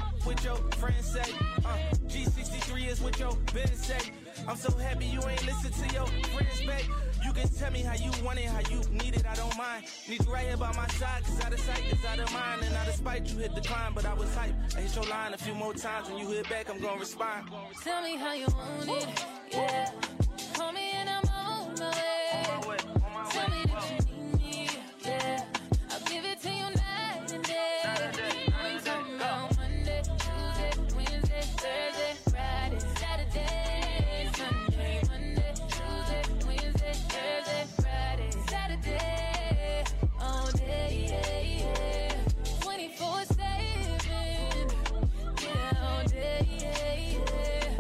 what your friends say. G63 is what your Ben say. I'm so happy you ain't listen to your friends, babe. You can tell me how you want it, how you need it, I don't mind. Need you right here by my side, cause out of sight is out of mind. And out of spite, you hit decline, but I was hype. I hit your line a few more times, when you hit back, I'm gonna respond. Tell me how you want it, yeah. Call me and I'm on my way. Tell me that you need me, yeah. I'll give it to you night and day. I'm talking about Monday, Tuesday, Wednesday, Thursday, Friday, Saturday, Sunday, Monday, Tuesday, Wednesday, Thursday, Friday, Saturday, all day, yeah, 24/7, yeah, all day, yeah,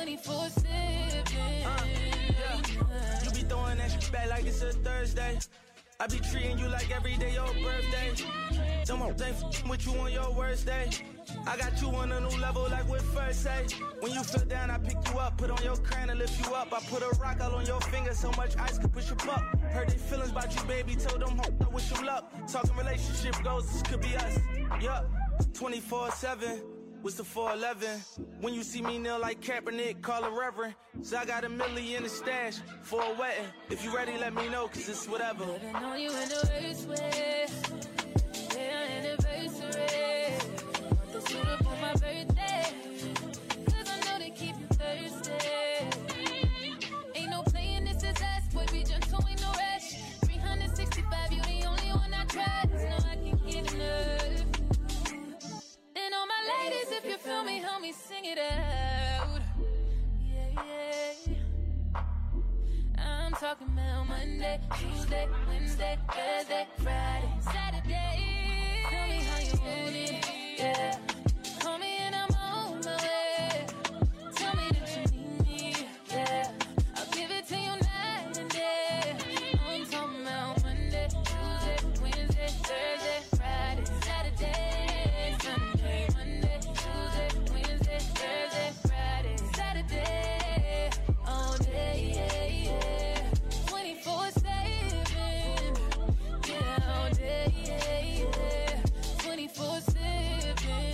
24/7. You be throwing that shit back like it's a Thursday. I be treating you like every day your birthday. Them hoes ain't f***ing with you on your worst day. I got you on a new level like with first say. When you feel down, I pick you up, put on your crown and lift you up. I put a rock all on your finger, so much ice could push you up. Heard they feelings about you, baby, told them hoes I wish you luck. Talking relationship goals, this could be us. Yup, 24/7. What's the 411? When you see me kneel like Kaepernick, call a reverend. So I got $1 million in the stash for a wedding. If you ready, let me know, cause it's whatever. Living on you in the worst way. Yeah, anniversary. Want the suit up on my birthday. Cause I know they keep you thirsty. Ain't no playing, this is us. Boy, be gentle, ain't no rush. 365, you the only one I trust. No, I can't get enough. And all my ladies, if you feel me, help me sing it out. Yeah, yeah. I'm talking about Monday, Tuesday, Wednesday, Thursday, Friday, Saturday. Tell me how you want it, yeah. Call me and I'm on my way. Tell me that you need me, yeah. I'll give it to you night and day. I'm talking about Monday, Tuesday, Wednesday, Thursday, Friday, Saturday, Sunday, Monday, Tuesday, Wednesday, Thursday, Friday, Saturday, all day, yeah, yeah. 24/7, yeah, all day, yeah, yeah. 24/7.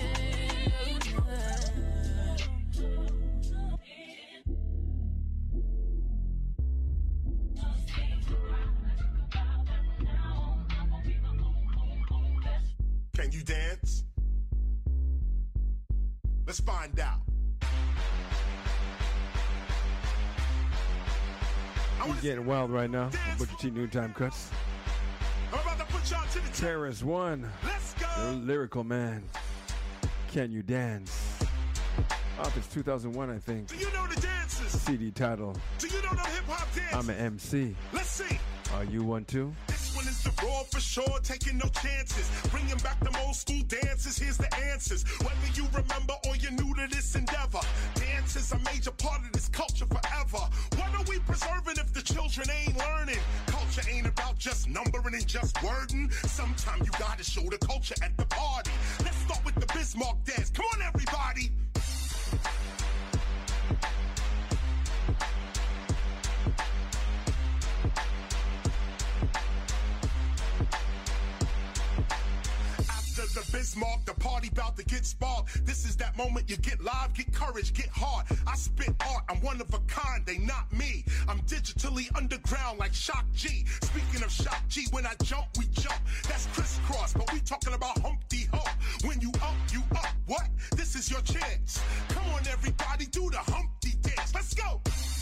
Can you dance? Let's find out. You're getting wild right now. Booker T Noontime Cuts. I'm about to put y'all to the Terrence One. Let's go. The lyrical man. Can you dance? Off it's 2001, I think. Do you know the dances? CD title. Do you know the hip hop dance? I'm an MC. Let's see. Are you one too? This one is the raw for sure, taking no chances. Bringing back them old school dances, here's the answers. Whether you remember or you're new to this endeavor, dance is a major part of this culture forever. What are we preserving if the children ain't learning? Culture ain't about just numbering and just wording. Sometimes you gotta show the culture at the party. Let's start with the Bismarck dance. Come on, everybody. The Bismarck, the party bout to get sparked. This is that moment you get live, get courage, get hard. I spit art, I'm one of a kind, they not me. I'm digitally underground like Shock G. Speaking of Shock G, when I jump, we jump. That's crisscross, but we talking about Humpty Hump. When you up, what? This is your chance. Come on everybody, do the Humpty dance. Let's go.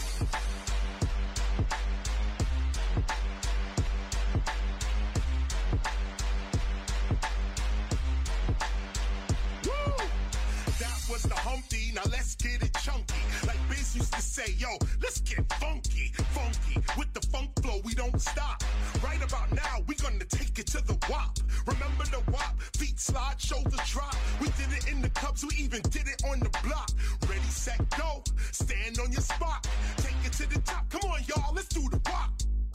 Was the Humpty, now let's get it chunky. Like Biz used to say, yo, let's get funky. Funky, with the funk flow, we don't stop. Right about now, we gonna take it to the WAP. Remember the WAP? Feet slide, shoulders drop. We did it in the clubs, we even did it on the block. Ready, set, go. Stand on your spot. Take it to the top. Come on, y'all, let's do the WAP.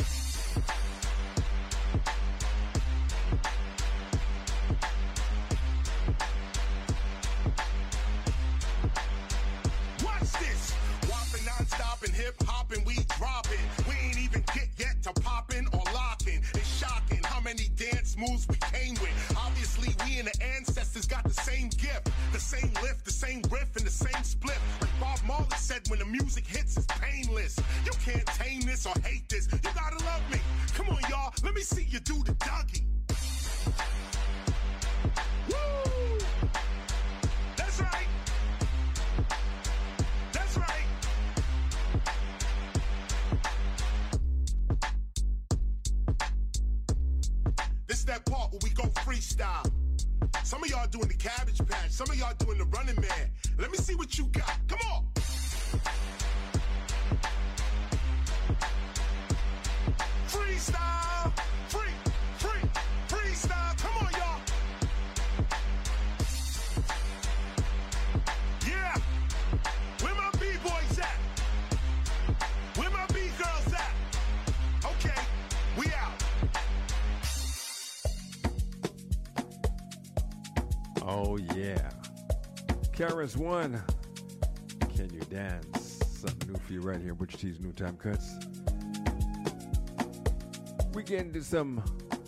Non-stopping, hip-hopping, we dropping. We ain't even get yet to popping or locking. It's shocking how many dance moves we came with. Obviously, we and the ancestors got the same gift. gift. The same lift, the same riff, and the same split. Like Bob Marley said, when the music hits, it's painless. You can't tame this or hate this. You gotta love me. Come on, y'all. Let me see you do the Dougie. Woo! That's right. That's right. This that part where we go freestyle. Some of y'all doing the Cabbage Patch. Some of y'all doing the Running Man. Let me see what you got. Come on. Freestyle. Freestyle. Come on, y'all. Yeah. Where my B-boys at? Where my B-girls at? Okay, we out. Oh, yeah. Karis One. Can you dance? Something new for you right here. Butcher T's New Time Cuts. We get into some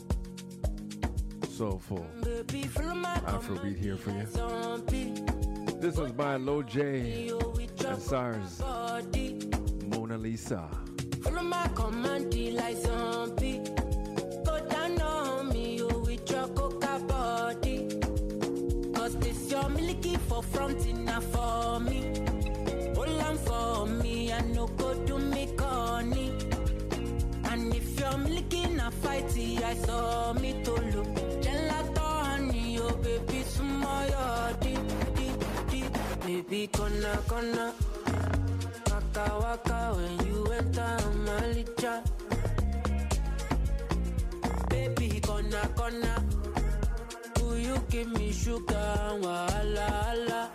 soulful Afrobeat here for you. This one's by Lil J and SARS. Mona Lisa. Follow my command like zombie. Go down on me, you with your coca body. Cause this your milky for fronting now for me. Hold on for me, I no go do me corny. And if you're milky na fighty, I saw me to look. Gelato honey, oh baby, sumo deep. Baby, gonna. Waka waka when you enter my licha. Baby, gonna. Do you give me sugar? Wala.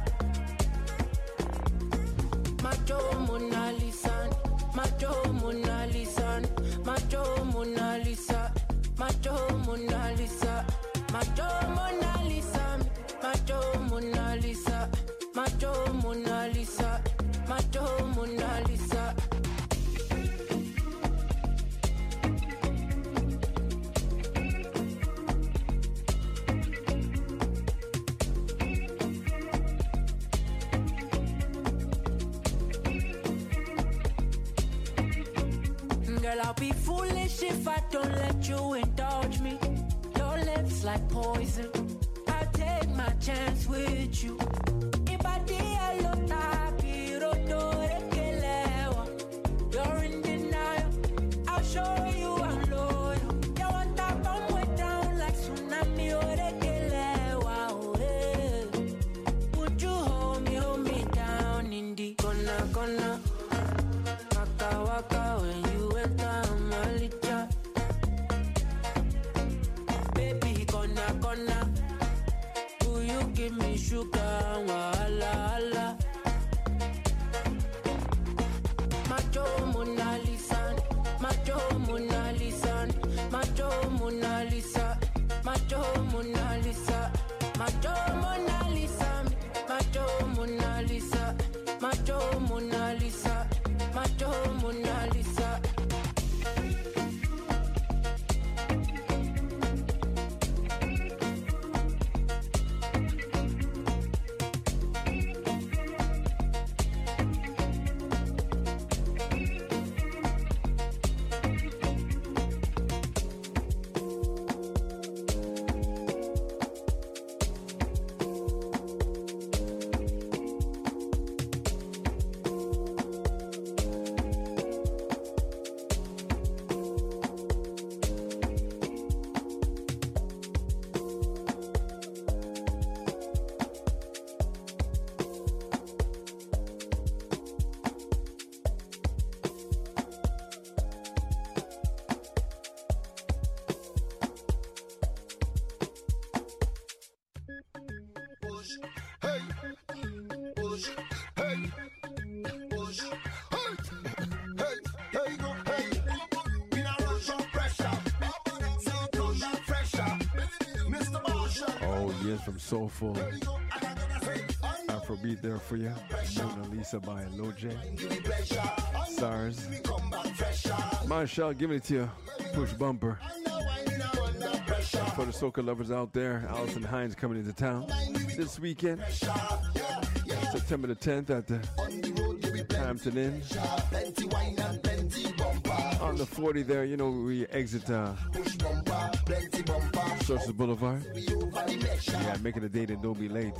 Macho Mona Lisa. Macho Mona Lisa. Macho Mona Lisa. Macho Mona Lisa. Macho Mona Lisa. Macho Mona Lisa. Macho Mona Lisa. Macho Mona Lisa. Girl, I'll be foolish if I don't let you indulge me. Your lips like poison. I'll take my chance with you. You're in denial. I'll show you I'm loyal. You want that bomb way down like tsunami or would you hold me down in the gonna waka when you enter my licha. Baby, gonna will you give me sugar? Wala. Macho Mona Lisa, Macho Mona Lisa, Macho Mona Lisa, Macho Mona Lisa, Macho Mona Lisa, Macho Mona Lisa, Macho Mona Lisa, Macho Mona Lisa. From soulful Afrobeat there for you. Mona Lisa by Lil J. SARS. Marshall, give it to you. Push bumper. For the soca lovers out there, Alison Hinds coming into town this weekend, September the 10th at the Hampton Inn. On the 40 there, you know, we exit Sources Boulevard. Yeah, making a date and don't be late.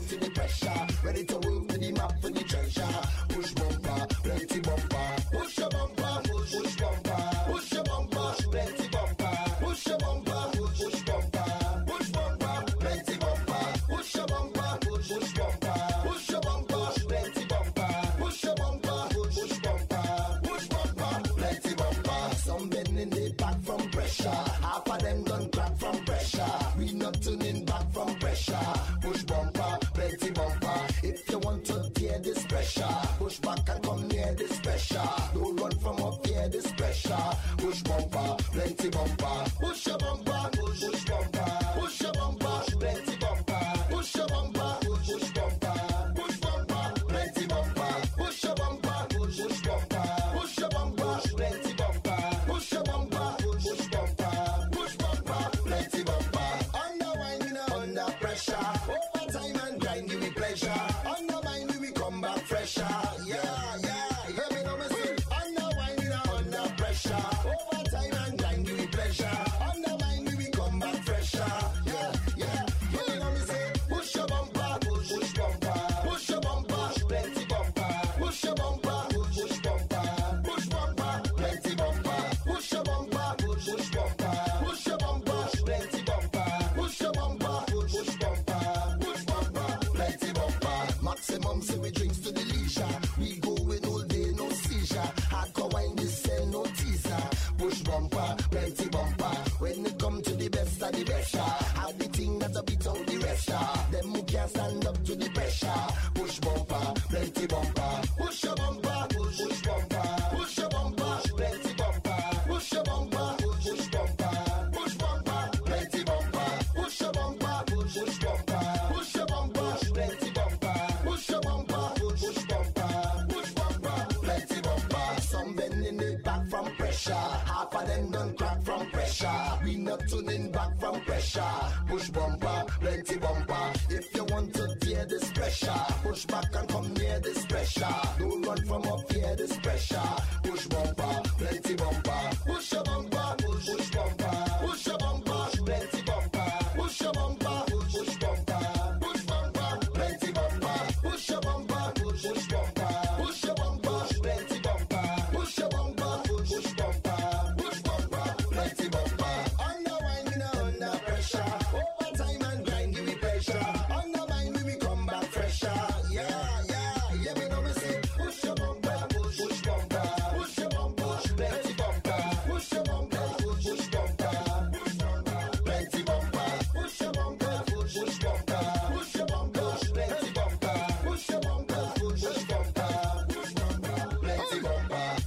Ready to move with the map for the treasure. Push bumper, plenty bumper. Push your bumper, push bumper. Push your bumper, plenty bumper. Push your bumper, push bumper. Push bumper, plenty bumper. Push your bumper, push bumper. Push your bumper, plenty bumper. Push your bumper, push bumper. Push bumper, plenty bumper. Some men in the back from pressure. Half of them done crack from pressure. We not tuning back from pressure. Push bumper, plenty bumper. If you want to tear this pressure, push back and come near this pressure. Don't run from up here, this pressure. Push bumper, plenty bumper. Push your bumper, push bumper. Push your bumper, plenty bumper. Push your bumper, push bumper. Push bumper, plenty bumper. Push your bumper, push bumper. Push your bumper, plenty bumper. Push your bumper, push bumper. Push bumper, plenty bumper. Underwinding under pressure. Over time and grind, give me pleasure. Under mind, we come back fresher. Yeah, yeah. Hear me now, me say. Underwinding under pressure. Over time and grind, give me pleasure. Under mind, we come back fresher. Yeah, yeah. Hear me now, me say. Push your bumper, push bumper. Push your bumper, plenty bumper. Push your bumper, push bumper. Push bumper, plenty bumper. Push your bumper, push bumper. Push your bumper, plenty bumper. Push your bumper, push bumper. Push bumper, plenty bumper. Maximum say we drinks to the leisure. We go with all day, no seizure. Hardcore wine, this sell, no teaser. Push bumper, plenty bumper. When it come to the best of the best, have the thing that a beat out the rest. Them who can't stand up to the pressure. Push bumper, plenty bumper. Push your bumper, push bumper. Push your bumper, plenty bumper. Push your bumper, push bumper. Push bumper, plenty bumper. Push your bumper, push bumper. Push your bumper, plenty bumper. Push your bumper, push bumper. Push bumper, plenty bumper. Some bend in the back from pressure. Half of them done crack from pressure. We not tuning back from pressure. Push bumper, plenty bumper. If you want to tear this pressure, push back and come near this pressure. Don't run from up here, this pressure. Push bumper, plenty bumper. Push your bumper, push bumper. Push your bumper, plenty bumper. Push your bumper, push bumper. Push bumper, plenty bumper. Push your bumper, push bumper. Push your bumper, plenty bumper. Push your bumper, push bumper. Push bumper, plenty bumper. Underwinding under pressure. Over time and grind, give me pleasure. Undermine me, we come back fresher. Yeah, yeah, yeah, me know me say. Push your bumper, push bumper. Push your bumper, plenty bumper. Push your bumper, push bumper. Push bumper, plenty bumper. Push your bumper, push bumper. Push your bumper, plenty bumper. Push your bumper, push bumper. Push bumper, plenty bumper.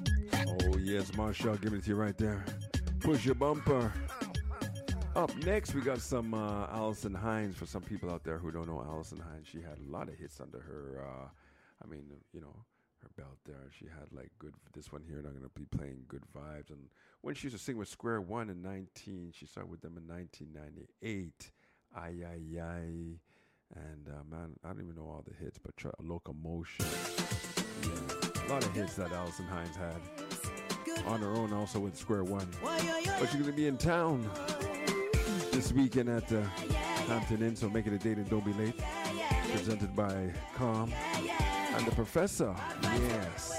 Oh, yes, Marshall, giving it to you right there. Push your bumper. Up next, we got some Alison Hinds. For some people out there who don't know Alison Hinds, she had a lot of hits under her, her belt there. She had like good, this one here, and I'm going to be playing Good Vibes. And when she used to sing with Square One she started with them in 1998. Ay, ay, ay. And man, I don't even know all the hits, but Locomotion. Yeah, a lot of hits that Alison Hinds had on her own, also with Square One. But she's going to be in town this weekend at the Hampton Inn, so make it a date and don't be late. Presented by Calm and the Professor. Yes.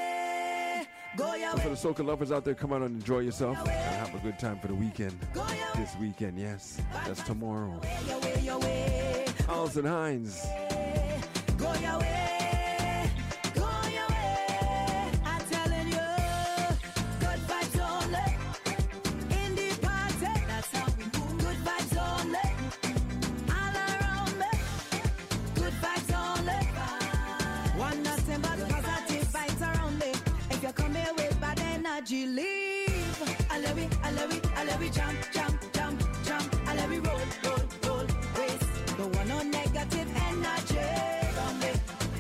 So for the soca lovers out there, come out and enjoy yourself and have a good time for the weekend. This weekend, yes. That's tomorrow. Alison Hinds. Go your way, go your way. I'm telling you, good vibes only. In the party, that's how we move. Good vibes only. All around me, good vibes only. One nothing but positive vibes around me. If you come here with bad energy, leave. I love it, jump, jump, jump, jump. I love it, roll, roll, roll, waste. Don't want no negative energy from me.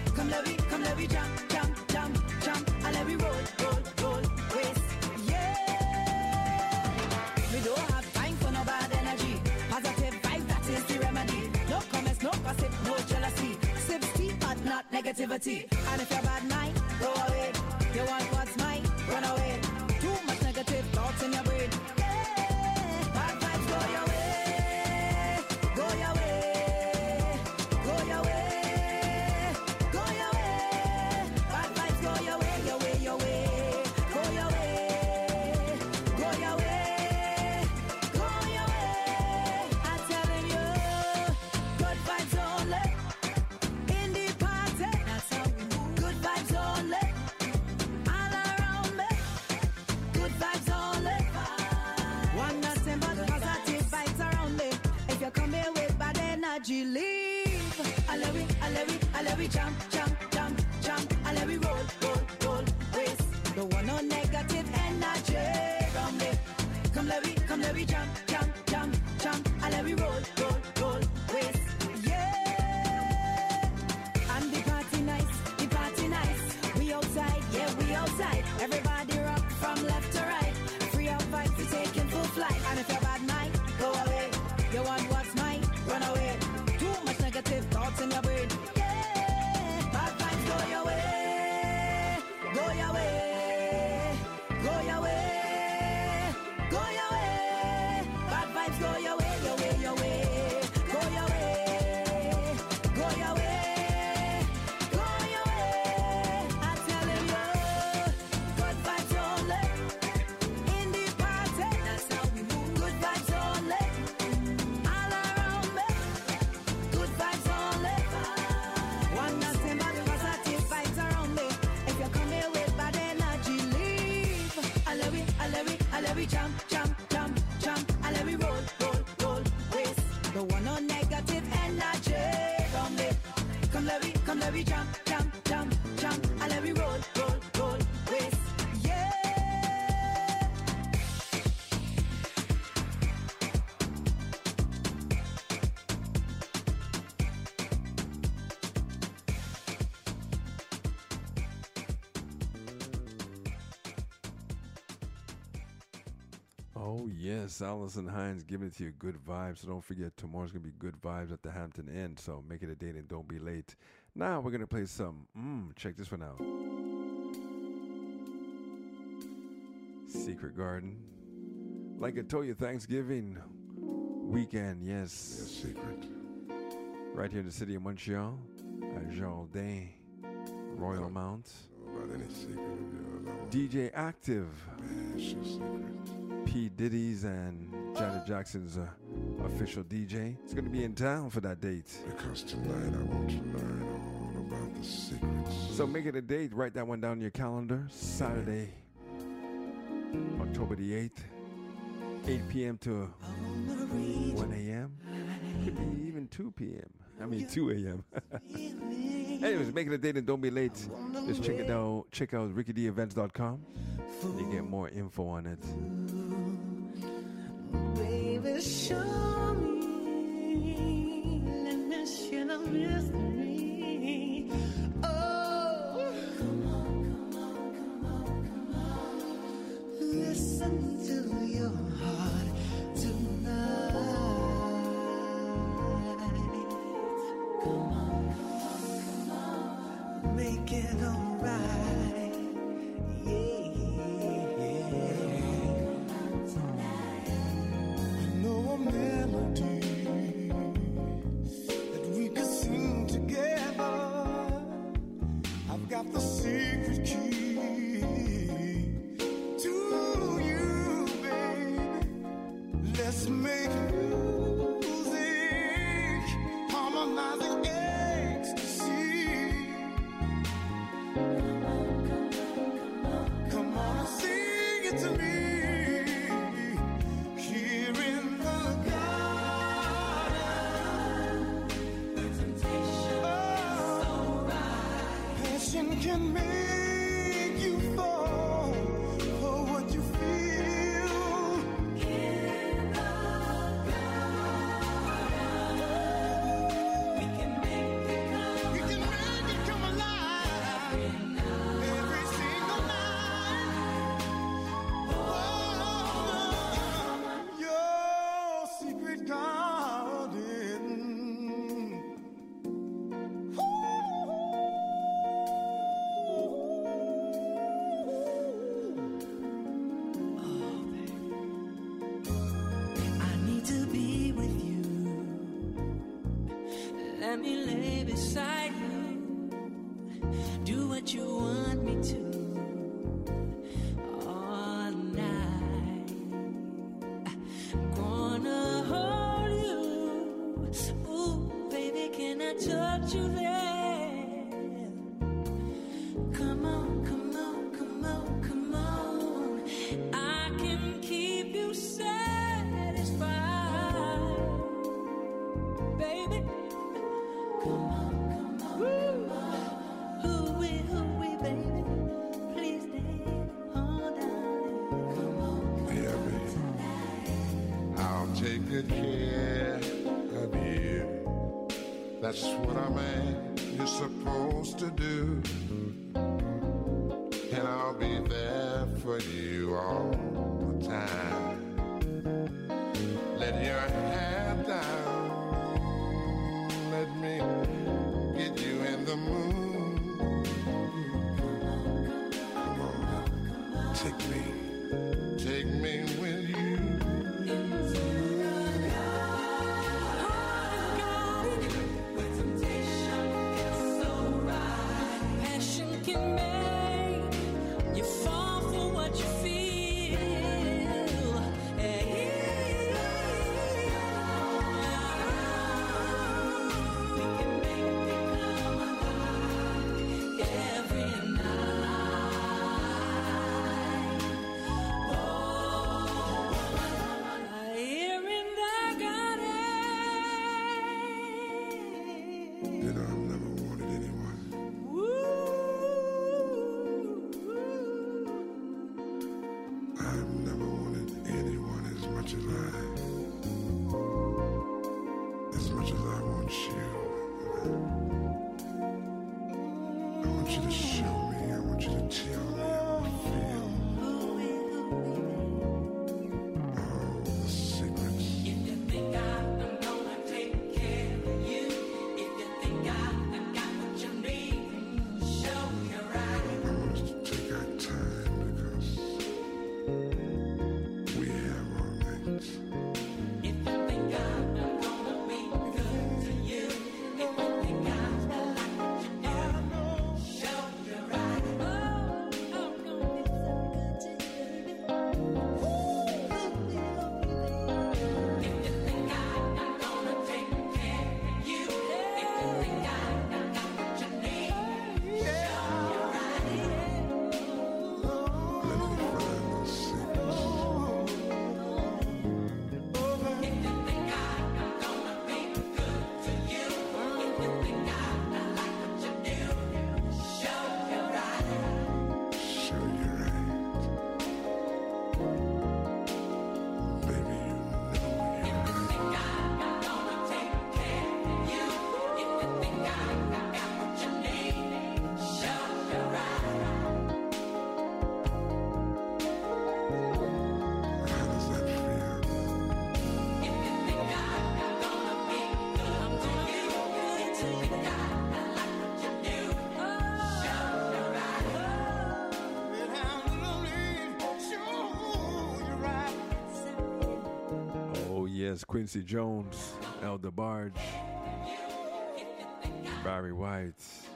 negativity. And if you're bad mind, go away. You want what's mine, run away. Too much negative thoughts in your brain. Yeah. Bad vibes go your way. Go your way. Go your way. Go your way. Bad vibes go your way, your way, your way. Go your way. Go your way. Go your way. I'm telling you, good vibes only. In the party, that's how we move. Good vibes only. All around me. Good vibes only. One nothing but positive vibes around me. If you come here with bad energy, leave. I let we jump, jump, jump, jump. I let we roll, roll, roll, waste. Don't want no negative energy around me. Come let we jump, jump, jump, jump. I let we roll, roll, roll, waste. Yeah. And the party nice, we outside, yeah, we outside. Everybody rock from left to right. Free out vibes, we taking full flight. And if you're bad mind, go away. You want what's mine, run away. Too much negative thoughts in your brain. Yeah, bad vibes go your way. Go your way. Go your way. Go your way. Bad vibes go your way, your way, your way. Go your way. Go your way. Go your way. I'm telling you, good vibes only. In the party, that's how we move. Good vibes only. All around me. Good vibes only. One nothing but positive vibes around me. If you come here with bad energy, leave. I let we jump, jump, jump, jump. I let we roll, roll, roll, waste. Don't want no negative energy around me. Come let we jump, jump, jump, jump. I let we roll, roll, roll, waste. Yeah. Oh, yes, Allison Hines giving it to you good vibes. So don't forget, tomorrow's going to be good vibes at the Hampton Inn. So make it a date and don't be late. Now we're going to play some, check this one out. Secret Garden. Like I told you, Thanksgiving weekend, yes. Secret. Right here in the city of Montreal, at Jardin, Royal Mount. About any secret of yours. DJ Active. Man, it's your secret. P. Diddy's and Janet Jackson's official DJ. It's going to be in town for that date. Because tonight I want to learn all about the secrets. So make it a date. Write that one down in your calendar. Saturday, October the 8th, 8 p.m. to 1 a.m. Could be even 2 p.m. I mean 2 a.m. Anyways, make it a date and don't be late. Just check it out. Check out RickyDEvents.com. You get more info on it. Baby, show me. Let me share the mystery. Oh, come on. Listen to your heart tonight. Come on. Make it alright. Got the secret key to you, baby. Let's make music, harmonizing ecstasy. Come on and sing it to me. Here in the garden, the temptation is so right. Passion can make you fall for what you feel. In the garden, we can make it come. We can make it come alive. Every single night. Oh, your secret garden. Ooh. lay beside you. Do what you want me to all night. Gonna hold you. Ooh, baby, can I touch you there? Come on, come on, come on, come on. I can keep you satisfied, baby. Come on, come on, come on. Hooey, baby. Please stay hold on. Come on, Yeah, baby. I'll take good care of you. That's what a man is supposed to do. And I'll be there for you all the time. Let your hair down. Let me get you in the mood. Come on, take me with you. passion can make you fall for what you feel. Hey. We can make it come alive every night. Oh, here in the garden. You know, I've never wanted anyone. I've never wanted anyone as much as I want you. I want you to show me, I want you to tell me how I feel. All the secrets. If you think I'm gonna take care of you, if you think I got what you need, show me right. I want us to take our time because we have all night. If you think I'm gonna be good to you, if you think I like what you do, show me right. Oh, I'm gonna be so good to you. If you think I'm gonna take care of you, if you think I got what you need, show me right. Let me find those secrets. If you think I'm gonna be good to you, if you think I like what you do, show me right. Show you right. Baby, you know you're right. Think I'm gonna take care of you, if you think I got what you need, show me right. How does that feel? If you think I'm gonna be good to you, if you think I like what you do, show me right. Oh, yes, Quincy Jones, Elder Barge, Barry White,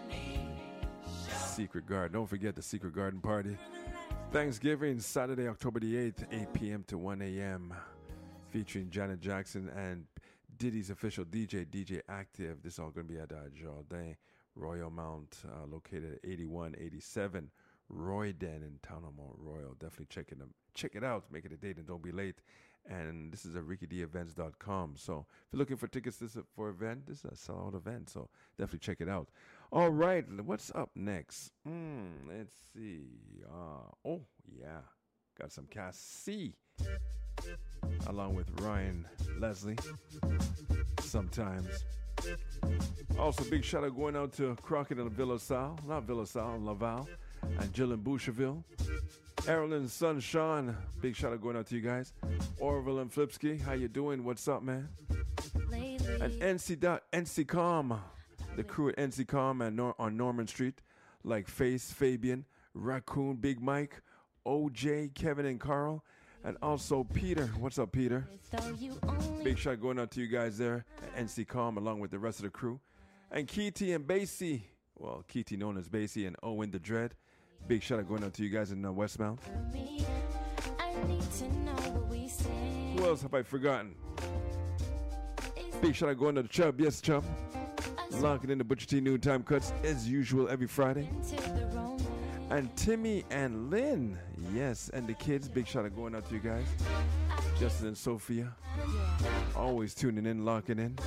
Secret Garden. Don't forget the Secret Garden Party. Thanksgiving, Saturday, October the 8th, 8 p.m. to 1 a.m., featuring Janet Jackson and Diddy's official DJ, DJ Active. This is all going to be at Jardin Royal Mount, located at 8187 Royden in Town of Mount Royal. Definitely check it out. Make it a date and don't be late. And this is at RickyDEvents.com. So if you're looking for tickets for event, this is a sellout event. So definitely check it out. All right, what's up next? Let's see. Oh, yeah. Got some Cassie along with Ryan Leslie. Sometimes. Also, big shout out going out to Crockett and Laval, and Jill and Boucherville. Errol and son Sean, big shout out going out to you guys. Orville and Flipsky, how you doing? What's up, man? Lately. And NCCom, the crew at NCCom and on Norman Street, like Face, Fabian, Raccoon, Big Mike, OJ, Kevin and Carl, and also Peter. What's up, Peter? So you only Big shout going out to you guys there at NCCom along with the rest of the crew. And Keity and Basie. Well, Keity known as Basie and Owen the Dread. Big shout out going out to you guys in Westmount. Who else have I forgotten? Big shout out going to the Chubb. Yes, Chubb. Locking in the Butcher T Noontime Cuts as usual every Friday. And Timmy and Lynn. Yes, and the kids. Big shout out going out to you guys. Justin and Sophia. Always tuning in, locking in.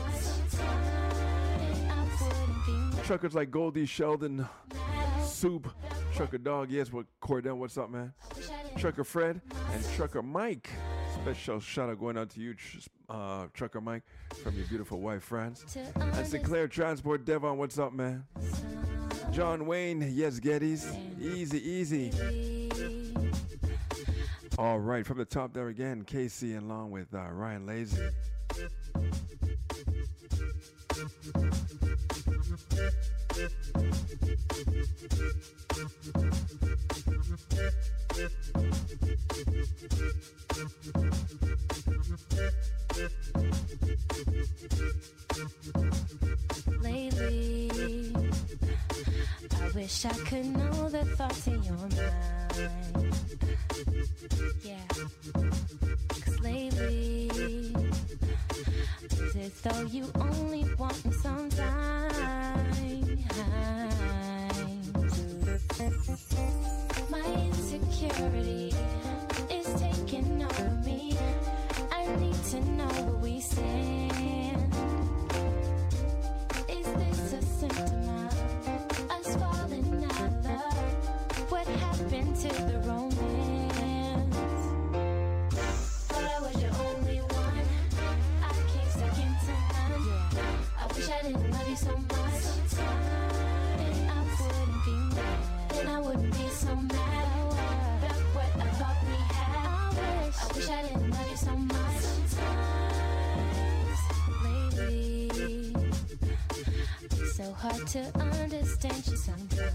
Truckers like Goldie, Sheldon, Soup, Trucker Dog. Yes, what Cordell, what's up, man? Trucker Fred and Trucker Mike. Special shout out going out to you, Trucker Mike, from your beautiful wife, France. And Sinclair Transport, Devon, what's up, man? John Wayne, yes, Geddes. Easy, easy. All right, from the top there again, KC along with Ryan Lazy. Lately, I wish I could know the thoughts in your mind. Yeah, 'cause lately, it's as though you only want me sometimes. My insecurity is taking over me. I need to know where we stand. Is this a symptom of us falling out of love? What happened to the romance? Thought I was your only one. I came second to none. I wish I didn't love you so much. Then I wouldn't be mad. Then I wouldn't be so mad about what I thought we had. I wish I didn't love you so much. Lately, it's so hard to understand you sometimes.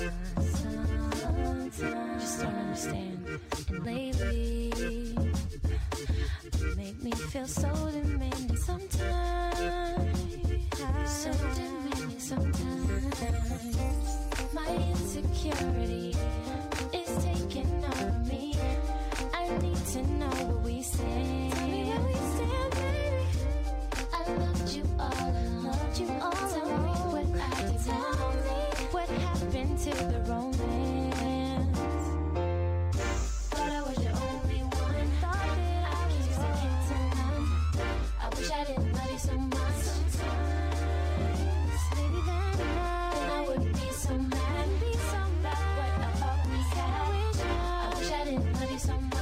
Just don't understand. And lately, you make me feel so demanding sometimes. So demanding sometimes. My insecurity is taking over me. I need to know where we stand. Tell me where we stand, baby. I loved you all along. Tell me what I did wrong. What happened to the romance? Thought I was your only one. I keep second to none. I wish I didn't love you so much. Maybe then I wouldn't be so mad. About what I thought we had. I wish I didn't love you so much.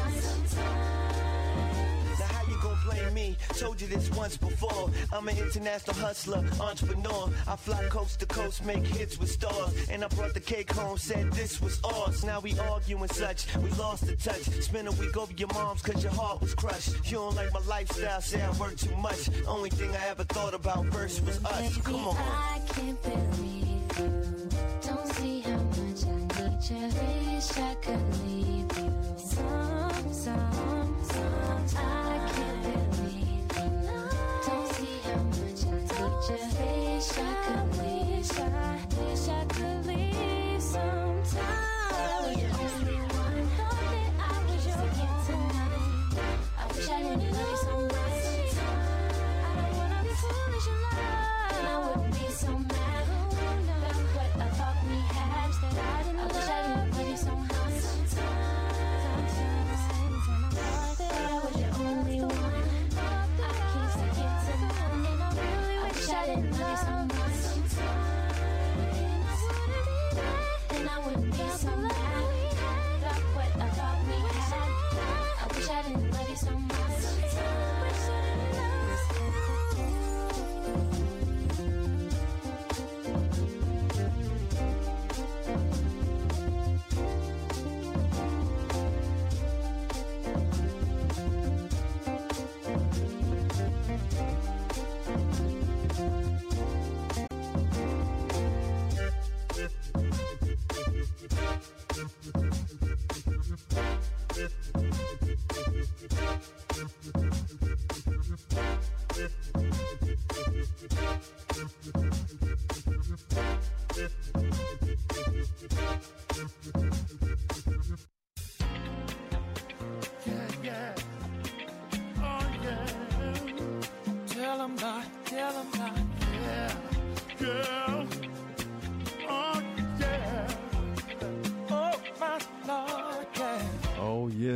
Now how you gon' blame me? Told you this once before. I'm an international hustler, entrepreneur. I fly coast to coast, make hits with stars. And I brought the cake home, said this was ours. Now we arguing such, we lost the touch. Spent a week over your mom's cause your heart was crushed. You don't like my lifestyle, say I work too much. Only thing I ever thought about first was us. Baby, come on. I can't believe you. Don't see how much I need you. Wish I could leave you. I can't believe you. Don't see how much I need you. Wish I could leave sometimes. I was your only one. Thought that I was your second to none. I wish I didn't love you so much. I don't wanna be foolish in love. And I wouldn't be so mad about what I thought we had. I wish I didn't love you so much. Thought I was your only one. I keep second to none. And I really wish I didn't love you so much. And I wouldn't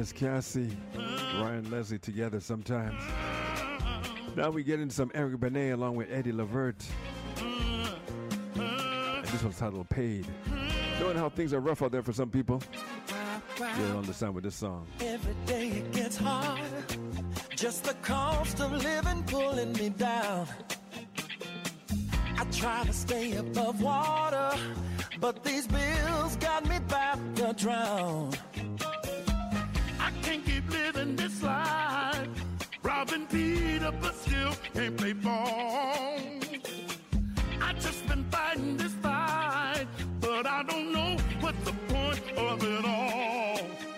Miss Cassie, Ryan Leslie together sometimes. Now we get into some Eric Benet along with Eddie Levert. And this one's titled Paid. Knowing how things are rough out there for some people, you'll understand with this song. Every day it gets harder. Just the cost of living pulling me down. I try to stay above water, but these bills got me about to drown. I can't keep living this life, robbing Peter, but still can't play ball. I just been fighting this fight, but I don't know what's the point of it all.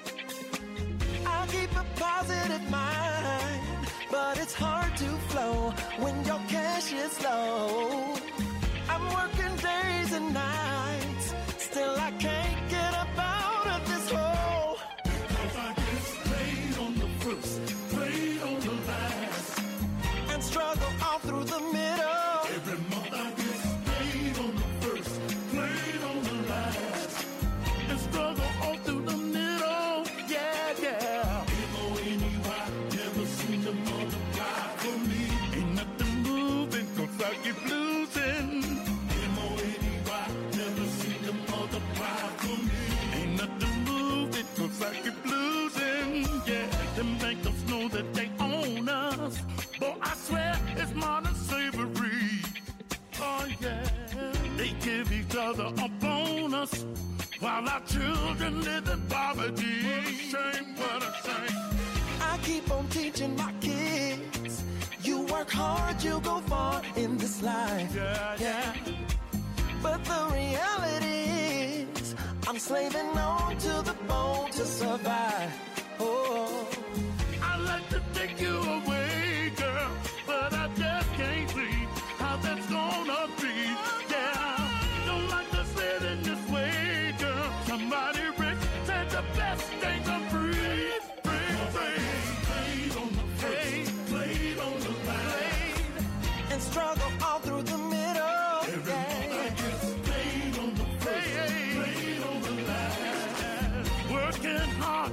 I keep a positive mind, but it's hard to flow when your cash is low. I'm working days and nights, still I can't get up out of this hole. Because I get paid on the first, paid on the last, and struggle all through the middle. Every month I get paid on the first, paid on the last, and struggle all through the middle. Yeah, yeah. M-O-N-E-Y, never seen the multiply for me. Ain't nothing moving, cause I keep losing. M-O-N-E-Y, never seen the multiply for me. Ain't nothing moving, cause I keep losing. Yeah, them bankers know that they own us. But I swear it's modern slavery. Oh yeah, they give each other a bonus while our children live in poverty. What a shame, what a shame. I keep on teaching my kids, you work hard, you go far in this life. Yeah, yeah. But the reality is, I'm slaving on to the bone to survive. Oh, I'd like to take you away, girl, but I just can't see how that's gonna be. Yeah, don't like to sit in this way, girl. Somebody rich said the best things are free. Played on the first, played on the last, and struggle all through the middle. every month I get paid on the first, played on the last. Working hard,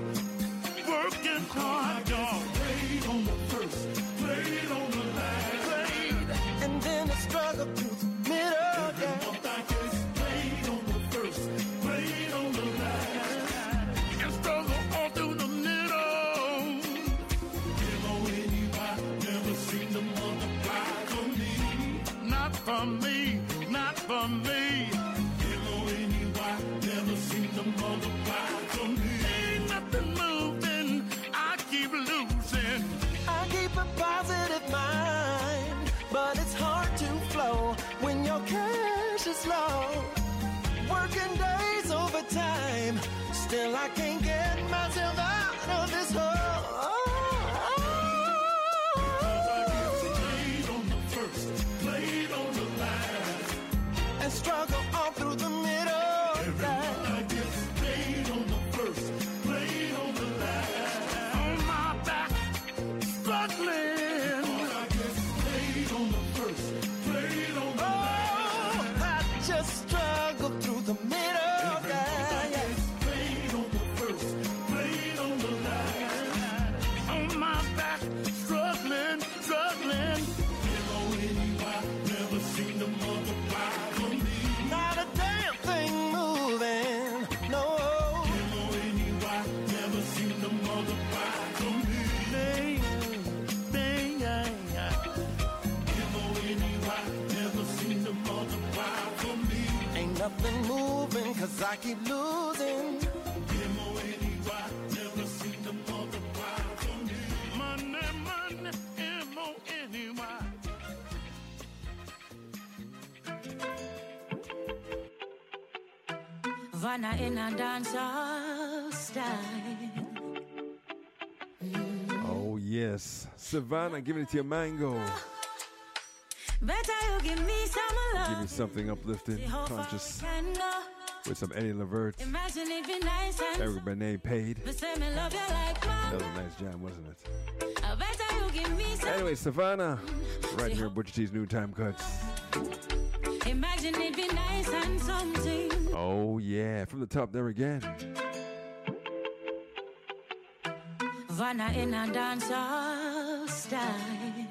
y'all. Played on the first, played on the last, played. And then I struggle through the middle. Every month I get paid on the first, paid on the last, and struggle all through the middle. M-O-N-E-Y, never seen the multiply for me. Not for me, not for me. M-O-N-E-Y, never seen the multiply for me. Ain't nothing moving, I keep losing. I keep a positive mind, but it's hard to flow when your cash is low. Working days overtime, still I can't get myself out of this hole. I get played on the first, played on the last, And struggle all through the middle. every month I get paid on the first, played on the last. On my back, struggling. I get paid on the first, played on the last. Oh, I just struggle through the middle. Every month I get paid on the first, played on the last. On my back, struggling, struggling. M-O-N-E-Y, never seen the multiply for me. Not a damn thing moving, no. M-O-N-E-Y, never seen the multiply for me. M-O-N-E-Y, never seen the multiply for me. Ain't nothing moving, cause I keep losing. M-O-N-E-Y, never seen the multiply for me. Money, money, M-O-N-E-Y. Vanna in a dancehall style. Oh, yes. Savannah, giving it to your mango. Better you give me some love. Give me something uplifting, conscious, Can go. with some Eddie Levert. Imagine it be nice and Eric Benet Paid. but say me love you like That was mom. a nice jam, wasn't it? I better you give me some. Anyway, Savannah, right here at Butcher T's New Time Cuts. Imagine it be nice and something. Oh, yeah. From the top there again. Vanna in a dancehall style.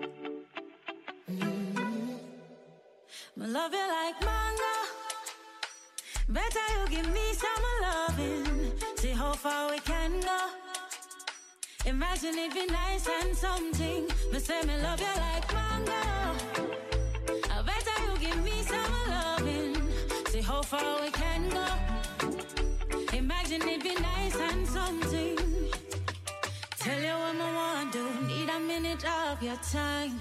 I love you like mango. Better you give me some loving. See how far we can go. Imagine it be nice and something. Me say me love you like mango. I better you give me some loving. See how far we can go. Imagine it be nice and something. Tell you what I want to. Need a minute of your time.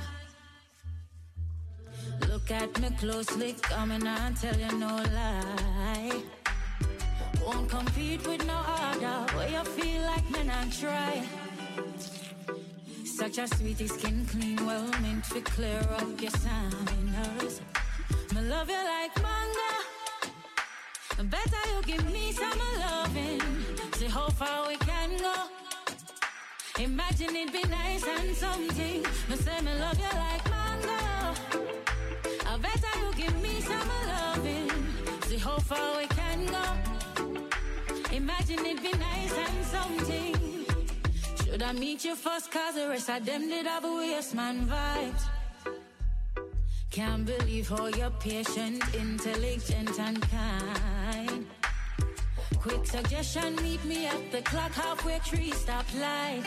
Look at me closely, coming and tell you no lie. Won't compete with no other. Where you feel like men and try. Such a sweetie, skin clean, well meant to clear up your signals. Me love you like manga. Better you give me some loving. See how far we can go. Imagine it be nice and something. Me say me love you like mango. I better you give me some loving. See how far we can go. Imagine it be nice and something. Should I meet you first? Cause the rest of them did have a waste man vibes. Can't believe how you're patient, intelligent and kind. Quick suggestion, meet me at the clock, halfway tree stoplight.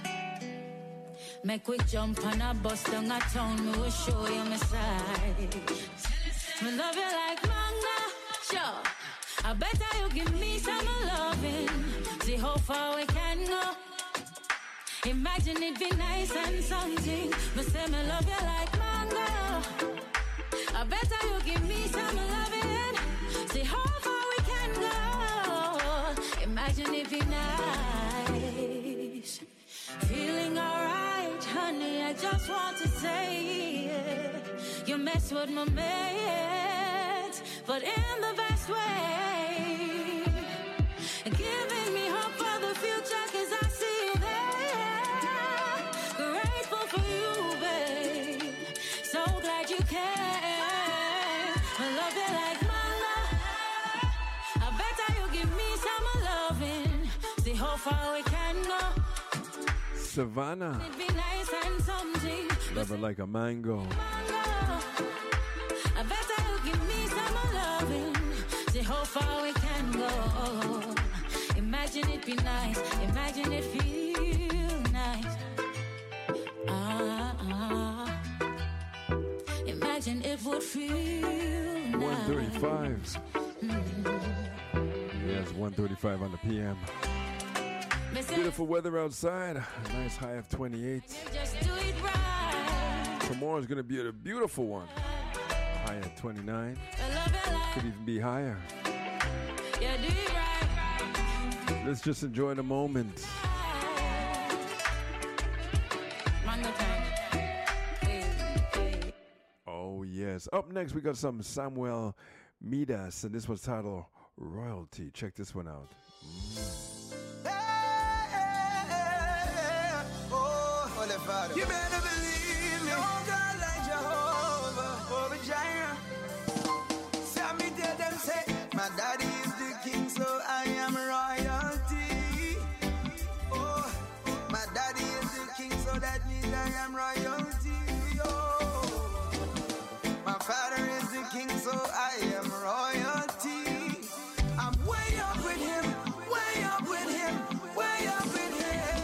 Make quick jump on a bus down a town, me will show you my side. Me love you like manga, sure. I better you give me some loving. See how far we can go. Imagine it be nice and something. Me say me love you like manga. I better you give me some loving. See how far we can go. Imagine it be nice. Feeling alright, honey, I just want to say you mess with my mates, but in the best way. Giving me hope for the future, cause I see you there. Grateful for you, babe. So glad you care. I love you like mama. I better you give me some loving. See how far we can go. Savannah. It'd be nice and something. Love it like a mango. I better you give me some loving. See how far we can go. Imagine it be nice. Imagine it feel nice. Imagine it would feel nice. 1:35. Yes, 1:35 on the PM. Beautiful weather outside. A nice high of 28. Just do it right. Tomorrow's gonna be a beautiful one. A high at 29. Could even be higher. Yeah, do it right. Let's just enjoy the moment. Oh yes. Up next we got some Samuel Midas, and this was titled Royalty. Check this one out. You better believe me. Oh God, like Jehovah, over Jireh. Some me tell them say, my daddy is the king, so I am royalty. Oh, my daddy is the king, so that means I am royalty. Oh, my father is the king, so I am royalty. I'm way up with him, way up with him, way up with him.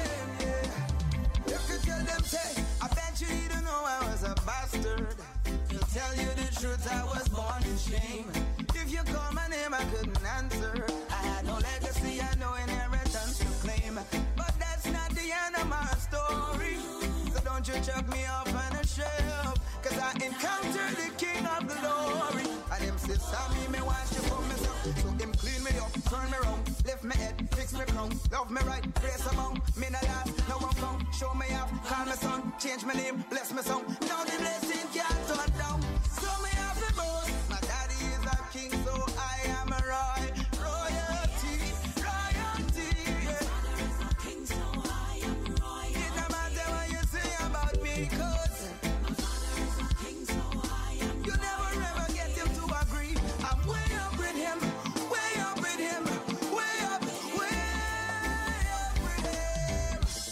Say, I bet you don't know I was a bastard. To tell you the truth, I was born in shame. If you call my name, I couldn't answer. I had no legacy, I had no inheritance to claim. But that's not the end of my story. So don't you chuck me off on a shelf. Cause I encountered the king of glory. And him says, Sammy, me watch you for myself. So him clean me up, turn me round, lift me head, fix me crown, love me right, grace among, me no last, no one come, show me off, call me son, change my name, bless me song. Now the blessing can't turn down. So me have the boast. My daddy is a king, so I am a royalty. Yeah. King, so I am royalty. It no matter what you say about me, cause my father is a king, so I am. You never ever get him to agree. I'm way up with him, way up with him, way up with him.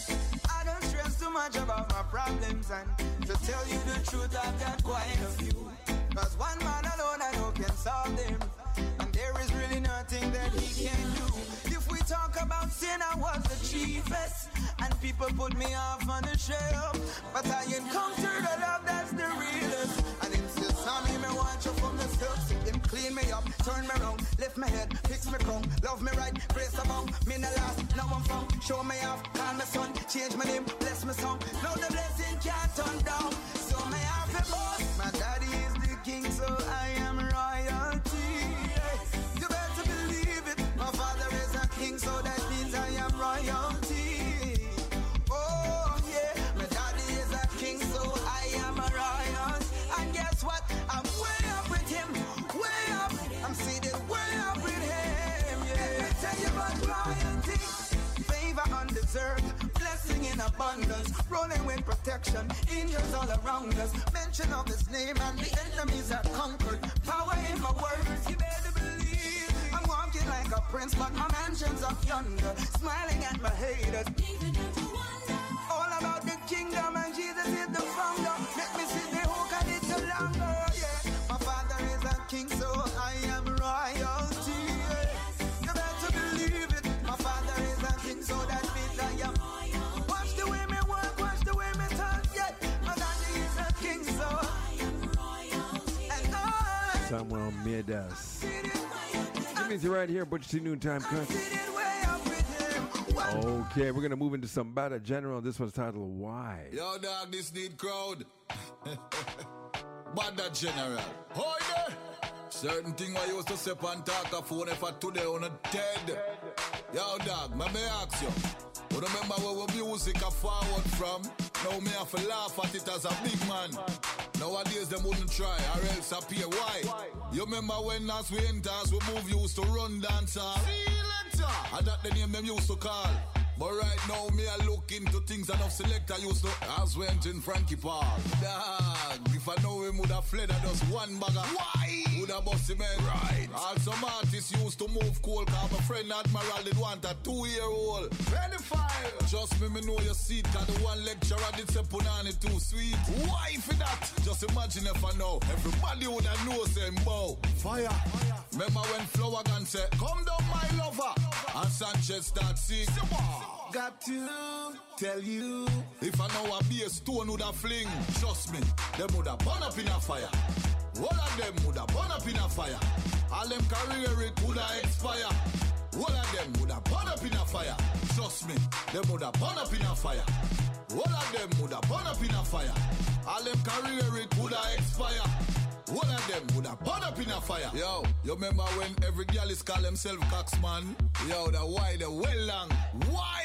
tell you the truth, I've got quite a few. Cause one man alone I know can solve them, and there is really nothing that he can do. If we talk about sin, I was the chiefest, and people put me off on the shelf. But I encountered a love that's the realest, and him still saw me watch you from the steps. Him clean me up, turn me round, lift my head, fix me crown, love me right, praise about me no last, now I'm found. Show me off, call me son, change my name, bless me song. Now the blessing can't turn down, so me have a boss. My daddy is the king, so I am royalty. You better believe it. My father is a king, so that means I am royalty. Oh yeah, my daddy is a king, so I am a royalty. And guess what? I'm way up with him, way up. I'm seated way up with him. Yeah, let me tell you about royalty. Favor undeserved, blessing in abundance, rolling with protection, angels all around us. Mention of his name and the enemies are conquered. Power in my words, you better believe. I'm walking like a prince, but my mansion's up yonder, smiling at my haters. All about the kingdom and Jesus is the founder. Let me see the hook a little longer. Yeah, my father is a king, so I am royalty. Yeah. You better believe it. My father is a king, so that means I am. Watch the way me work, watch the way me talk. Yeah, my daddy is a king, so I am royalty. And I Samuel Midas. That means you're right here, Butch T Noontime Country. Okay, we're gonna move into some Bada General. This one's titled Why. Yo, dog, this need crowd. Bada General. Oi there. Certain thing I used to sip and talk a phone if I today on a dead. Yo, dog, me ask you. You remember where we music a forward from? Now me have to laugh at it as a big man. Nowadays them wouldn't try or else appear. Why? You remember when as we enter, as we move, used to run dancer. And that the name them used to call. But right now, me I look into things enough selector used to. As went in Frankie Paul. Dog, if I know him would have fled at just one bagger. Why? Would have bust him in. Right. All some artists used to move cool. Cause my friend Admiral did want a 2-year-old. Ready fire. Just me know your seat. Cause the one lecturer did say Punani too sweet. Why for that? Just imagine if I know. Everybody would have known them bow. Fire. Remember when Flower Gun said, come down my lover. And Sanchez start sing. Got to tell you, if I know I be a stone would have fling, trust me, them would have burn up in a fire. All of them would have burn up in a fire. All them career it would have expire. All of them would have burn up in a fire. Trust me, them would have burn up in a fire. All of them would have burn up in a fire. All them career it would have expire. All of them would have burn up in a fire. Yo, you remember when every girl is call himself Coxman? Yo, the why, the well long. Why?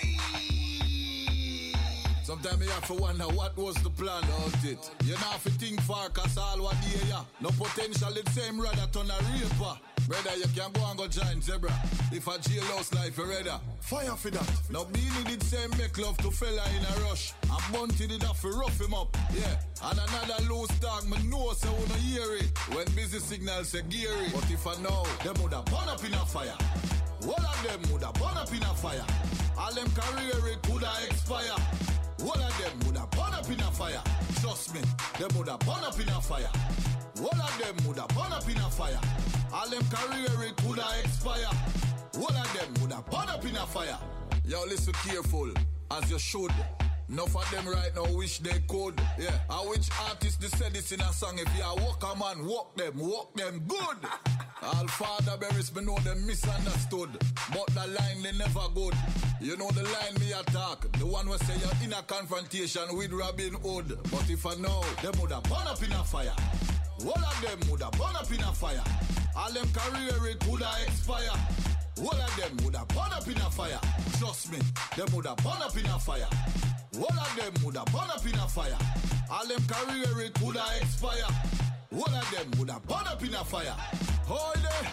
Sometimes you have to wonder what was the plan of it. You know have to think far cause all what the yeah. No potential, it's same rather turn a raper. Brother, you can go and go join Zebra. If a jailhouse life you ready, fire for that. Now Beanie did say make love to fella in a rush. And Bunty did have to rough him up. Yeah, and another loose dog, me know so wanna hear it. When busy signals say geary. But if I know, them would have burn up in a fire. All of them would have burn up in a fire. All them career it would have expire. All of them would have burn up in a fire. Trust me, them would have burn up in a fire. All of them would have burn up in a fire. All them career it would have expire. All of them would have burn up in a fire. Yo, listen careful, as you should. Enough of them right now wish they could. Yeah, I which artist they said this in a song. If you are walk a man, walk them good. All father berries, me know them misunderstood. But the line they never good. You know the line me attack. The one who say you're in a confrontation with Robin Hood. But if I know, them would have burn up in a fire. All of them would have burn up in a fire. All them career it would have expire. All of them would have burn up in a fire. Trust me, them would have burn up in a fire. All of them would have burn up in a fire. All them career it would have expire. All of them would have burn up in a fire. Hold it.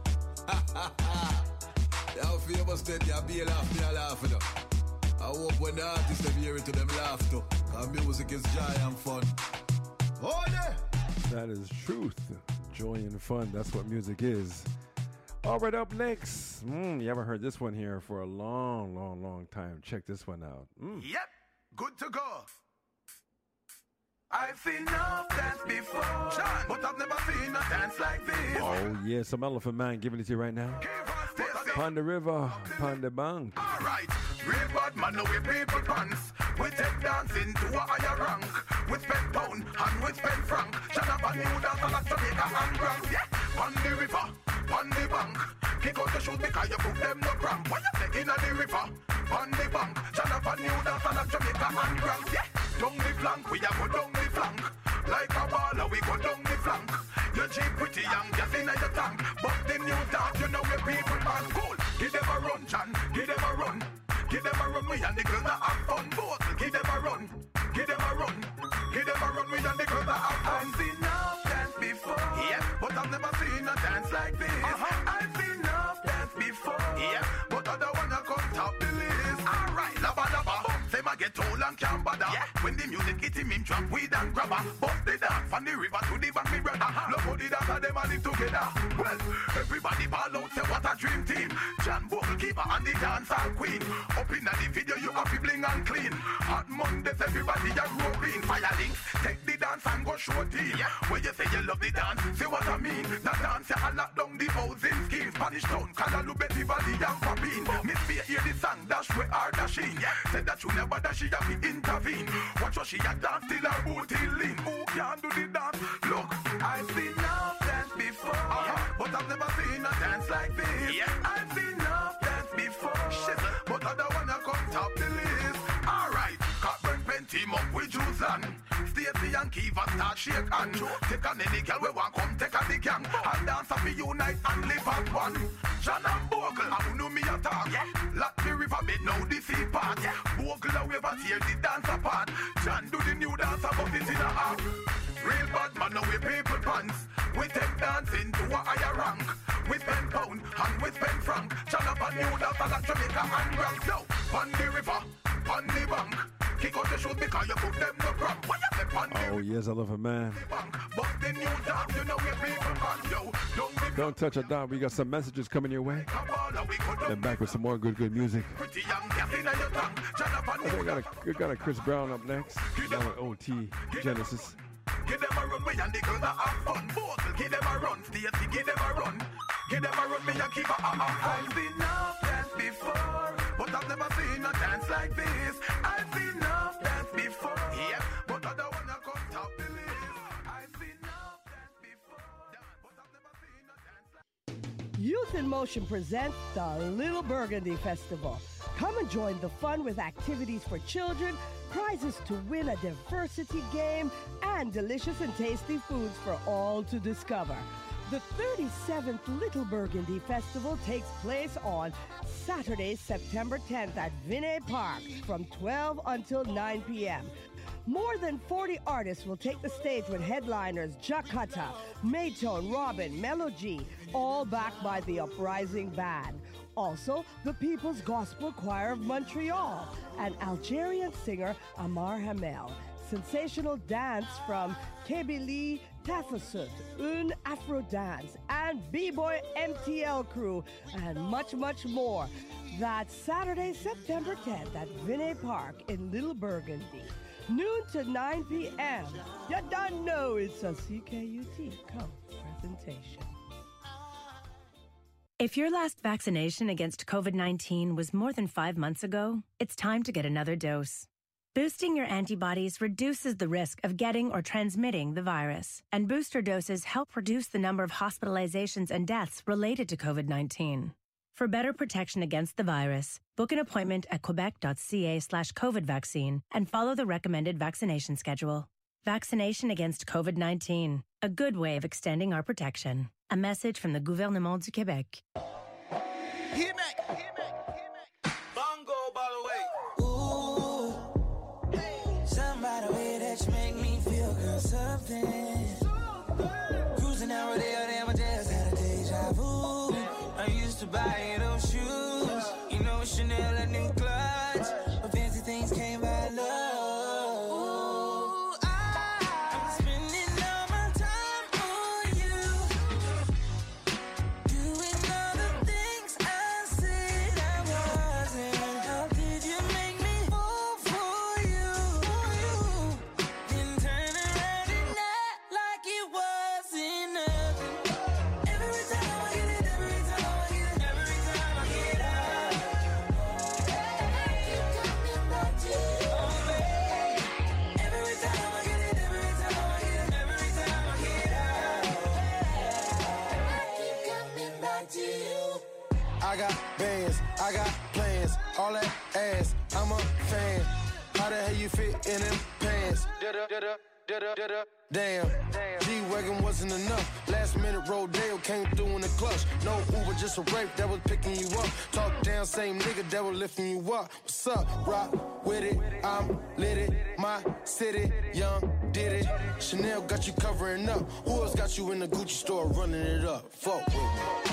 How famous that you be a laugh, me a laugh it up. I hope when the artists them hear it to them laugh too. Cause music is joy and fun. Hold it. That is truth. Joy and fun. That's what music is. All right, up next. You haven't heard this one here for a long time. Check this one out. Yep, good to go. I've seen enough dance before, but I've never seen a dance like this. Oh, yeah, some Elephant Man giving it to you right now. Pon the river, pon the bank. Alright, real bad man, know we people pants. We take dancing to a higher rank. We spend pound and we spend franc. Shut up and new dance and Jamaica and Grand. Yeah, pon the river, pon the bank. Kick out the shoes because you put them no cramp. When you take in the river, pon the bank. Shut up and new dance and Jamaica and Grand. Yeah, down the flank, we a go down the flank. Like a baller, we go down the flank. You're cheap, pretty young, just in the tank. But the new dance, you know we people man cool. Give them a run, John, give them a run. Give them a run, we and the girls that have fun. Both, give them a run, give them a run. Give them a run, we and the girls that have fun. I've seen enough dance before, yeah, but I've never seen a dance like this. I've seen enough dance before, yeah, but I don't wanna come top the list. Alright, lava lava, say my get old and can't bother. Yeah. When the music hit him drop weed and grabber. Bust the dance from the river to the bank, me brother. Love how the dance and them all live together. Well, everybody ball out, say what a dream team. John Bogle keeper and the dancer queen. Up in the video, you have to bling and clean. Hot Mondays, everybody a rolling. Fire links, take the dance and go show team. Yeah. When you say you love the dance, say what I mean. The dance, you lock down the housing scheme. Spanish town, Callaloo, Betty Valley and Papine. Miss Fear hear the song, dash where are dashing. Yeah. Said that you never dash, she have to intervene. Watch what she a dance till her booty lean. Who can do the dance? Look, I've seen enough dance before, but I've never seen a dance like this. Yeah. I've seen enough dance before, but I don't wanna come top the list. Alright, Cockburn pen team up with Juzan. Stacey and Kiva start shake and take on any girl we want come take a the gang. And dance up, unite and live as one. John and Bogle, I know me attack. Lock the river bed now the sea part. Bogle however tear the dance apart. John do the new dance about it in a half. Real bad man now we people pants. We take dancing to a higher rank. We spend pound and we spend franc. John up a new dance and Jamaica and Grand. Now, on the river, on the bank. Kick out the shoes because you put them no cramp. When you say on the Oh, yes, I love a man. but the new dance, you know we people man. Yo, Don't touch a dot. We got some messages coming your way. And back with some more good music. I think we got a Chris Brown up next. Now with OT Genesis. Give them a run, me and the girls that have fun. Both, give them a run. Stacey, give them a run. Give them a run, me and keep a fun. I've seen enough dance before, but I've never seen a dance like this. I've seen enough dance before, yeah, but I don't wanna come top the list. I've seen enough dance before, but I've never seen a dance like Youth in Motion presents the Little Burgundy Festival. Come and join the fun with activities for children, prizes to win, a diversity game, and delicious and tasty foods for all to discover. The 37th Little Burgundy Festival takes place on Saturday, September 10th at Vinay Park from 12 until 9 p.m. More than 40 artists will take the stage with headliners Jakata, Maytone, Robin, Melo G, all backed by the Uprising Band. Also, the People's Gospel Choir of Montreal and Algerian singer Amar Hamel. Sensational dance from Kebili Tafasut, Un Afro Dance, and B-Boy MTL Crew, and much, much more. That's Saturday, September 10th at Vinay Park in Little Burgundy. Noon to 9 p.m. You don't know it's a CKUT presentation. If your last vaccination against COVID-19 was more than 5 months ago, it's time to get another dose. Boosting your antibodies reduces the risk of getting or transmitting the virus, and booster doses help reduce the number of hospitalizations and deaths related to COVID-19. For better protection against the virus, book an appointment at quebec.ca/COVID vaccine and follow the recommended vaccination schedule. Vaccination against COVID-19, a good way of extending our protection. A message from the Gouvernement du Québec. Bongo, by the way. Ooh, somebody way that you make me feel, girl, something. Cruising down Rodeo, damn, I just had a deja vu. I used to buy those shoes, you know, Chanel and new clutch, but fancy things came by love. Turn you. I got bands, I got plans, all that ass, I'm a fan. How the hell you fit in them pants? Damn, G-Wagon wasn't enough. Last minute Rodeo came through in the clutch. No Uber, just a rape that was picking you up. Talk down, same nigga that was lifting you up. What's up? Rock with it, I'm lit it. My city, young, did it. Chanel got you covering up. Who else got you in the Gucci store running it up? Fuck with me.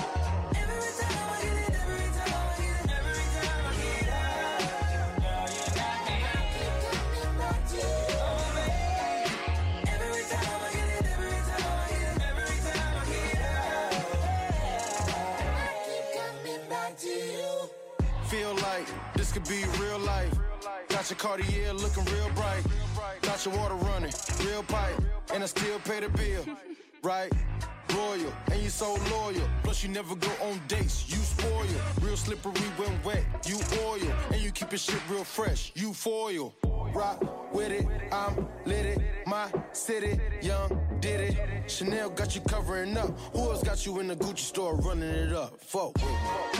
Feel like this could be real life. Got your Cartier looking real bright. Got your water running, real pipe. And I still pay the bill, right? Royal, and you so loyal. Plus you never go on dates, you spoil. Real slippery when wet, you oil. And you keep your shit real fresh, you foil. Rock with it, I'm lit it. My city, young, did it. Chanel got you covering up. Who else got you in the Gucci store running it up? Fuck with me.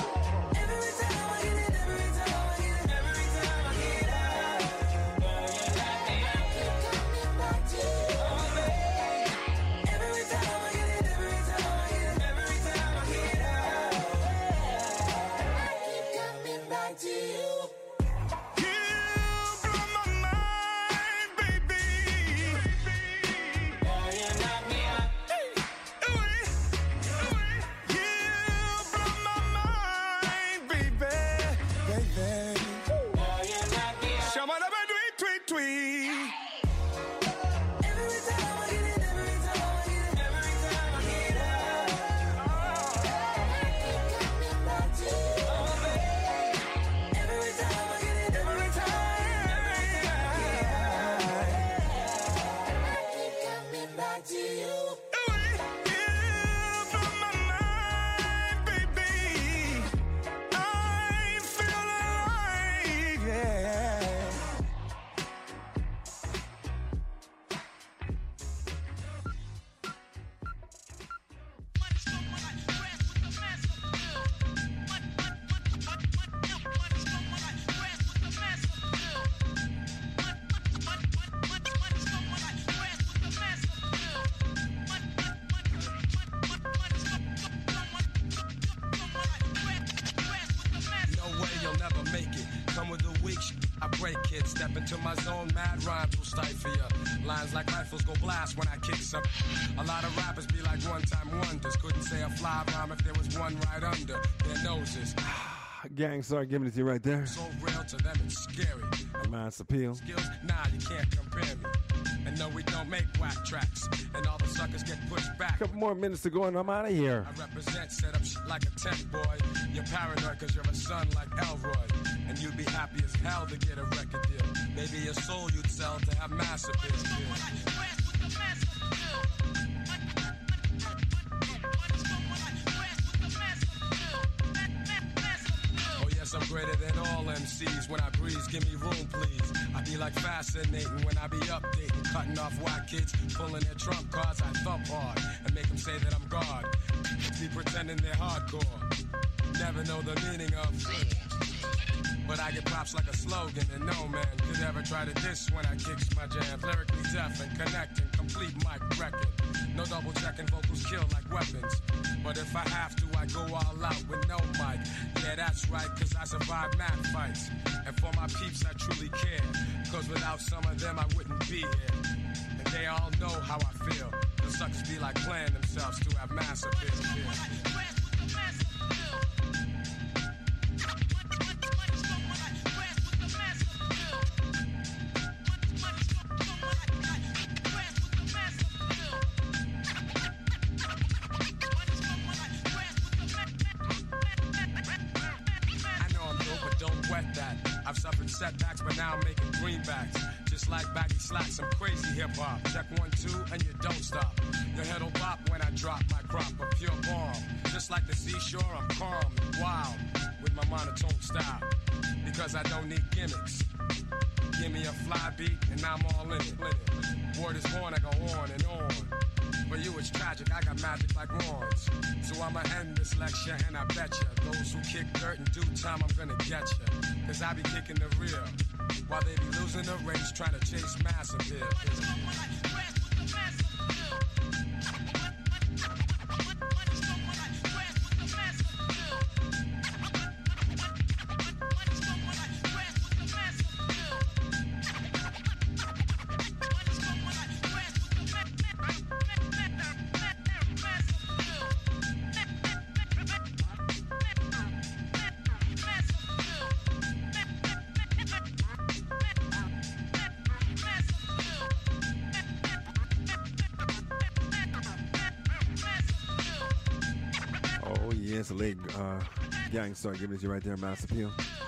Step into my zone, mad rhymes will stifle ya. Lines like rifles go blast when I kick some. A lot of rappers be like one-time wonders. Couldn't say a fly rhyme if there was one right under their noses. Gang, sorry, giving it to you right there. So real to them, it's scary. Mass appeal. Skills, nah, you can't compare me. And no, we don't make whack tracks. And all the suckers get pushed back. Couple more minutes to go and I'm out of here. I represent, set up shit like a tent boy. You're paranoid cause you're a son like Elroy. And you'd be happy as hell to get a record deal. Maybe your soul you'd sell to have mass appeal. I'm greater than all MCs. When I breeze, give me room, please. I be like fascinating when I be updating, cutting off white kids, pulling their trump cards. I thump hard and make them say that I'm God. Be pretending they're hardcore. Never know the meaning of. But I get props like a slogan, and no man could ever try to diss when I kicks my jams. Lyrically deaf and connecting, complete mic wrecking. No double checking, vocals kill like weapons. But if I have to, I go all out with no mic. Yeah, that's right, cause I survive mad fights. And for my peeps, I truly care. Cause without some of them, I wouldn't be here. And they all know how I feel. The suckers be like playing themselves to have mass appeal. I've suffered setbacks, but now I'm making greenbacks. Just like baggy slacks, some crazy hip-hop. Check 1, 2, and you don't stop. Your head'll bop when I drop my crop of pure bomb. Just like the seashore, I'm calm and wild with my monotone style. Because I don't need gimmicks. Give me a fly beat, and I'm all in it. Word is born, I go on and on. For you it's tragic, I got magic like wands. So I'ma end this lecture and I bet ya those who kick dirt in due time I'm gonna get ya. Cause I be kicking the rear while they be losing the race trying to chase mass appeal. It's a late gang start giving it to you right there, Mass Appeal.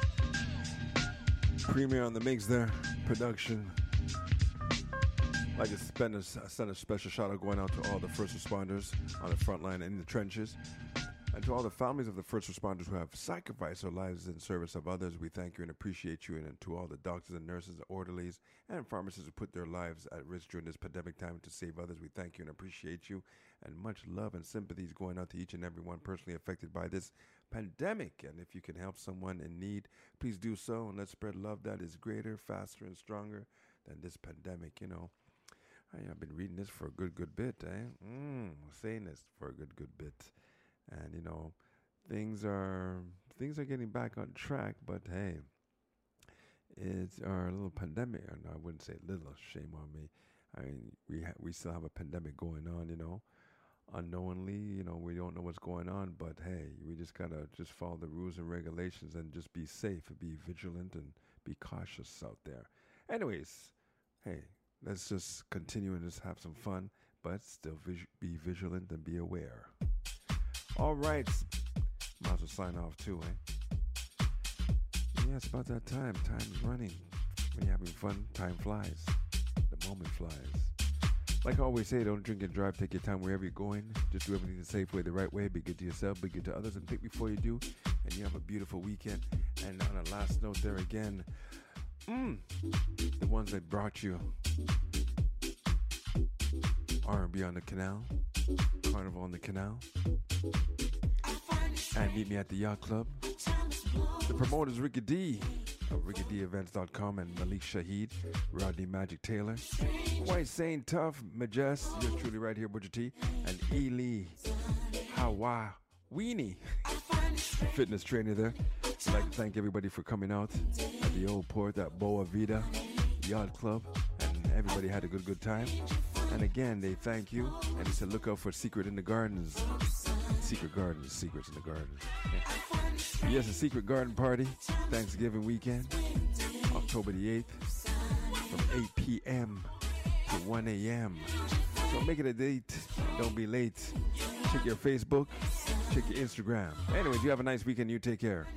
Premier on the mix there, production. I'd like to send a special shout out going out to all the first responders on the front line and in the trenches. And to all the families of the first responders who have sacrificed their lives in service of others, we thank you and appreciate you. And to all the doctors and nurses, orderlies, and pharmacists who put their lives at risk during this pandemic time to save others, we thank you and appreciate you. And much love and sympathies going out to each and every one personally affected by this pandemic. And if you can help someone in need, please do so. And let's spread love that is greater, faster, and stronger than this pandemic, you know. I've been reading this for a good bit, saying this for a good bit. And, you know, things are getting back on track, but hey, it's our little pandemic. No, I wouldn't say little, shame on me. I mean, we still have a pandemic going on, you know, unknowingly, you know, we don't know what's going on, but hey, we just gotta just follow the rules and regulations and just be safe, be vigilant, and be cautious out there. Anyways, hey, let's just continue and just have some fun, but still be vigilant and be aware. All right, might as well sign off too, eh? Yeah, it's about that time. Time's running. When you're having fun, time flies. The moment flies. Like I always say, don't drink and drive. Take your time wherever you're going. Just do everything the safe way, the right way. Be good to yourself, be good to others, and think before you do. And you have a beautiful weekend. And on a last note there again, the ones that brought you R&B on the Canal, Carnival on the Canal, and meet me at the Yacht Club. The promoters, Ricky D of RickyDEvents.com, and Malik Shahid, Rodney Magic Taylor, White Saint Tough, Majest, yours truly right here, Butcher T, and Ely Hawa Weenie, fitness trainer there. I'd like to thank everybody for coming out at the Old Port at Boa Vida Yacht Club, and everybody had a good time. And again, they thank you, and they said look out for Secret in the Gardens. Secret Gardens, Secrets in the Gardens. Okay. Yes, a Secret Garden Party, Thanksgiving weekend, October the 8th, from 8 p.m. to 1 a.m. So make it a date, don't be late. Check your Facebook, check your Instagram. Anyways, you have a nice weekend, you take care.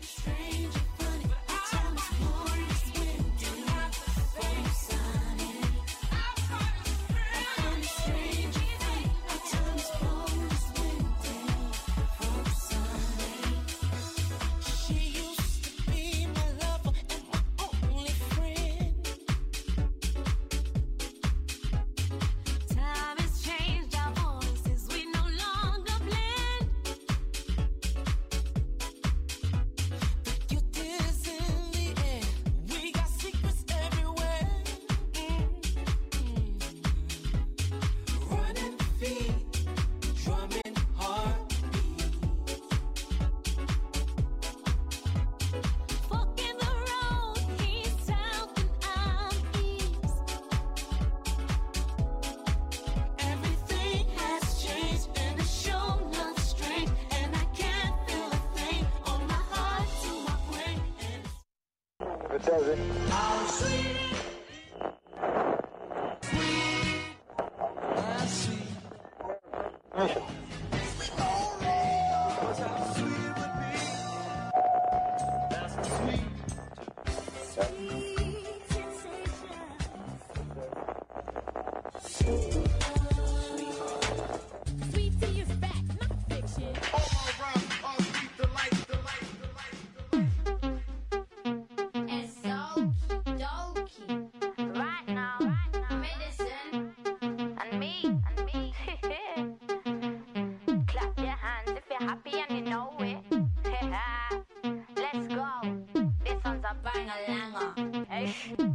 does it. How sweet, sweet, sweet. Mission. How sweet it would be. That's sweet. Sweet tea is back, not fiction. All around us, sweet delight. And so dokey. Bye.